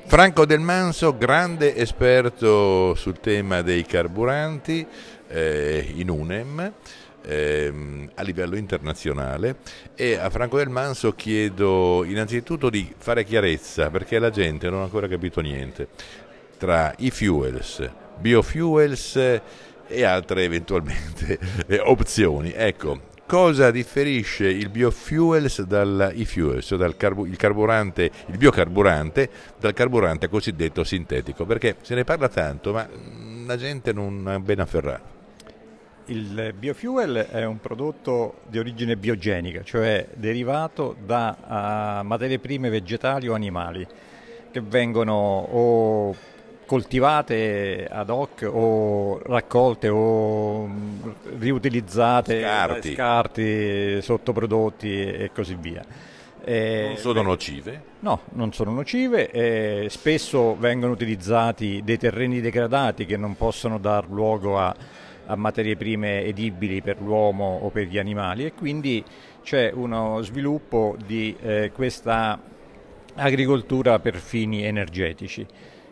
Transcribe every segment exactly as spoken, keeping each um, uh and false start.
Franco Del Manso, grande esperto sul tema dei carburanti eh, in UNEM ehm, a livello internazionale, e a Franco Del Manso chiedo innanzitutto di fare chiarezza, perché la gente non ha ancora capito niente, tra i fuels, biofuels e altre eventualmente eh, opzioni. Ecco, cosa differisce il biofuels dal e-fuels, cioè dal carbu- il carburante, il biocarburante dal carburante cosiddetto sintetico? Perché se ne parla tanto, ma la gente non è ben afferrata. Il biofuel è un prodotto di origine biogenica, cioè derivato da uh, materie prime vegetali o animali che vengono o coltivate ad hoc o raccolte o riutilizzate, Scarti, scarti sottoprodotti e così via. Eh, non sono nocive? No, non sono nocive, eh, spesso vengono utilizzati dei terreni degradati che non possono dar luogo a, a materie prime edibili per l'uomo o per gli animali, e quindi c'è uno sviluppo di eh, questa agricoltura per fini energetici.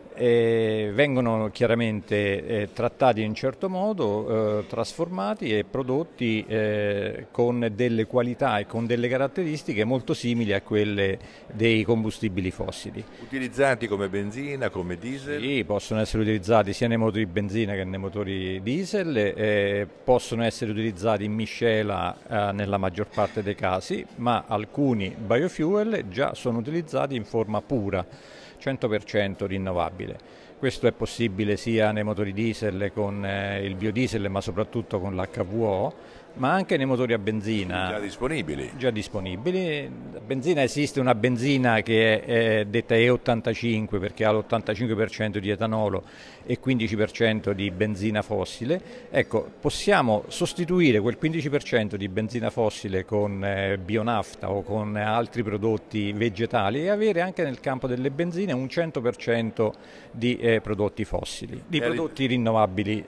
Eh, vengono chiaramente eh, trattati in un certo modo, eh, trasformati e prodotti eh, con delle qualità e con delle caratteristiche molto simili a quelle dei combustibili fossili. Utilizzati come benzina, come diesel? Sì, possono essere utilizzati sia nei motori benzina che nei motori diesel, eh, possono essere utilizzati in miscela eh, nella maggior parte dei casi, ma alcuni biofuel già sono utilizzati in forma pura, cento per cento rinnovabile. Questo è possibile sia nei motori diesel con eh, il biodiesel, ma soprattutto con l'H V O, ma anche nei motori a benzina. Già disponibili. Già disponibili. La benzina, esiste una benzina che è, è detta E ottantacinque perché ha l'ottantacinque per cento di etanolo e quindici per cento di benzina fossile. Ecco, possiamo sostituire quel quindici per cento di benzina fossile con eh, bionafta o con altri prodotti vegetali e avere anche nel campo delle benzine un cento per cento di eh, prodotti fossili, di prodotti rinnovabili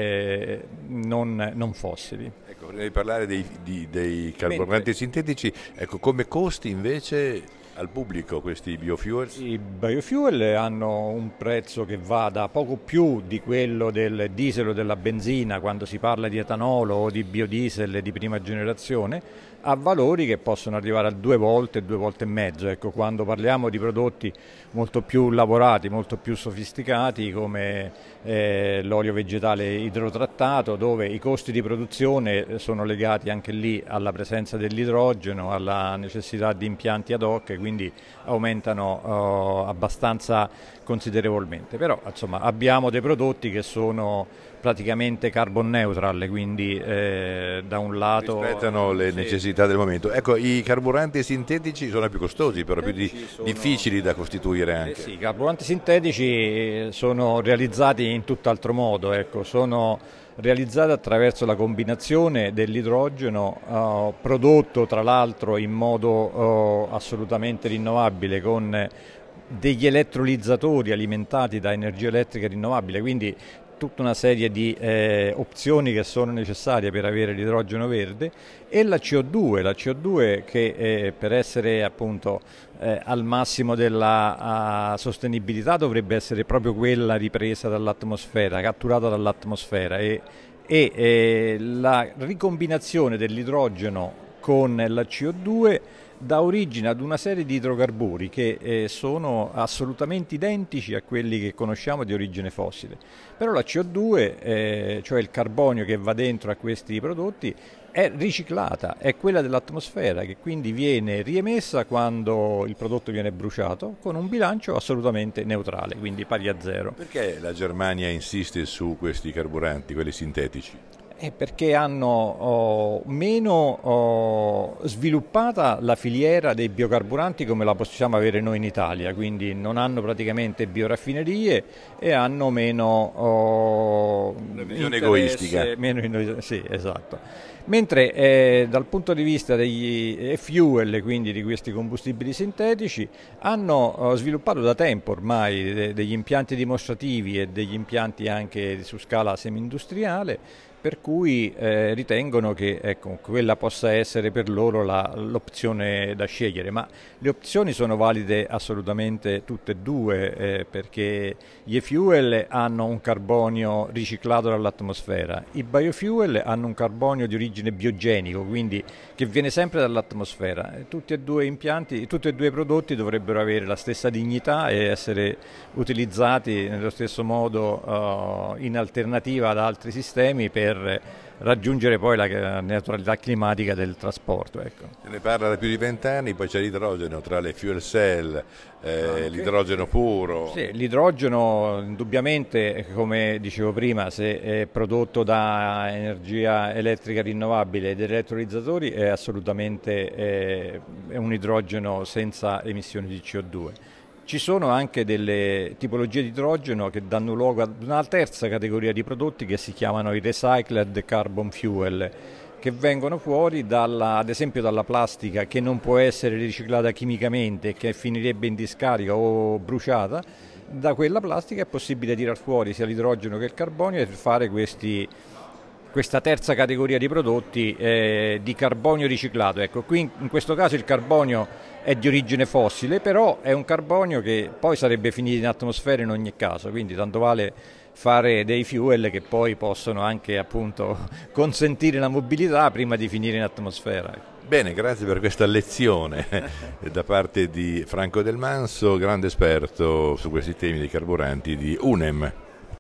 eh, non, non fossili. Ecco, prima di parlare dei, di, dei carburanti sintetici, ecco, come costi invece al pubblico questi biofuels? I biofuel hanno un prezzo che va da poco più di quello del diesel o della benzina quando si parla di etanolo o di biodiesel di prima generazione, a valori che possono arrivare a due volte, due volte e mezzo. Ecco, quando parliamo di prodotti molto più lavorati, molto più sofisticati come eh, l'olio vegetale idrotrattato, dove i costi di produzione sono legati anche lì alla presenza dell'idrogeno, alla necessità di impianti ad hoc, quindi aumentano uh, abbastanza considerevolmente. Però insomma abbiamo dei prodotti che sono praticamente carbon neutral, quindi eh, da un lato rispettano le sì. necessità del momento. Ecco, i carburanti sintetici sono più costosi, però più di, sono... difficili da costituire anche. Eh sì, i carburanti sintetici sono realizzati in tutt'altro modo, ecco, sono realizzati attraverso la combinazione dell'idrogeno uh, prodotto tra l'altro in modo uh, assolutamente rinnovabile con degli elettrolizzatori alimentati da energia elettrica rinnovabile, quindi tutta una serie di eh, opzioni che sono necessarie per avere l'idrogeno verde, e la C O due, la C O due che eh, per essere appunto eh, al massimo della uh, sostenibilità dovrebbe essere proprio quella ripresa dall'atmosfera, catturata dall'atmosfera, e, e eh, la ricombinazione dell'idrogeno con la C O due dà origine ad una serie di idrocarburi che eh, sono assolutamente identici a quelli che conosciamo di origine fossile. Però la C O due, eh, cioè il carbonio che va dentro a questi prodotti, è riciclata, è quella dell'atmosfera, che quindi viene riemessa quando il prodotto viene bruciato, con un bilancio assolutamente neutrale, quindi pari a zero. Perché la Germania insiste su questi carburanti, quelli sintetici? È perché hanno oh, meno oh, sviluppata la filiera dei biocarburanti come la possiamo avere noi in Italia, quindi non hanno praticamente bioraffinerie e hanno meno oh, una visione egoistica. Meno, sì, esatto. Mentre eh, dal punto di vista degli fuel, quindi di questi combustibili sintetici, hanno oh, sviluppato da tempo ormai de- degli impianti dimostrativi e degli impianti anche su scala semi-industriale per cui eh, ritengono che ecco, quella possa essere per loro la, l'opzione da scegliere, ma le opzioni sono valide assolutamente tutte e due, eh, perché gli e-fuel hanno un carbonio riciclato dall'atmosfera, i biofuel hanno un carbonio di origine biogenico, quindi che viene sempre dall'atmosfera. Tutti e due impianti, tutti e due i prodotti dovrebbero avere la stessa dignità e essere utilizzati nello stesso modo uh, in alternativa ad altri sistemi per per raggiungere poi la neutralità climatica del trasporto. Ecco. Se ne parla da più di vent'anni, poi c'è l'idrogeno tra le fuel cell, eh, l'idrogeno puro. Sì, l'idrogeno indubbiamente, come dicevo prima, se è prodotto da energia elettrica rinnovabile ed elettrolizzatori è assolutamente è, è un idrogeno senza emissioni di C O due. Ci sono anche delle tipologie di idrogeno che danno luogo ad una terza categoria di prodotti che si chiamano i recycled carbon fuel, che vengono fuori dalla, ad esempio dalla plastica che non può essere riciclata chimicamente, che finirebbe in discarica o bruciata. Da quella plastica è possibile tirar fuori sia l'idrogeno che il carbonio e fare questi questa terza categoria di prodotti eh, di carbonio riciclato. Ecco, qui in, in questo caso il carbonio è di origine fossile, però è un carbonio che poi sarebbe finito in atmosfera in ogni caso, quindi tanto vale fare dei fuel che poi possono anche appunto consentire la mobilità prima di finire in atmosfera. Bene, grazie per questa lezione da parte di Franco Del Manso, grande esperto su questi temi dei carburanti di UNEM.